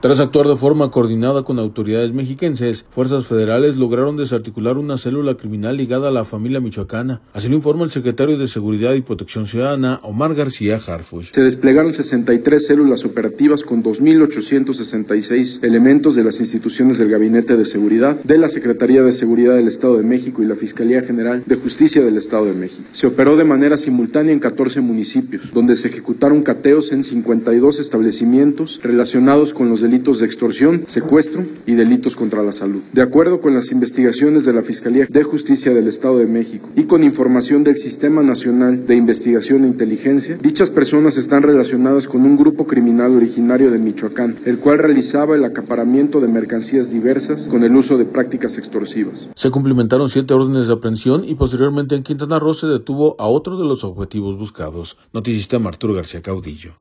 Tras actuar de forma coordinada con autoridades mexiquenses, fuerzas federales lograron desarticular una célula criminal ligada a la familia michoacana. Así lo informa el secretario de Seguridad y Protección Ciudadana, Omar García Harfuch. Se desplegaron 63 células operativas con 2.866 elementos de las instituciones del Gabinete de Seguridad, de la Secretaría de Seguridad del Estado de México y la Fiscalía General de Justicia del Estado de México. Se operó de manera simultánea en 14 municipios, donde se ejecutaron cateos en 52 establecimientos relacionados con los delitos de extorsión, secuestro y delitos contra la salud. De acuerdo con las investigaciones de la Fiscalía de Justicia del Estado de México y con información del Sistema Nacional de Investigación e Inteligencia, dichas personas están relacionadas con un grupo criminal originario de Michoacán, el cual realizaba el acaparamiento de mercancías diversas con el uso de prácticas extorsivas. Se cumplimentaron 7 órdenes de aprehensión y posteriormente en Quintana Roo se detuvo a otro de los objetivos buscados. Noticista Arturo García Caudillo.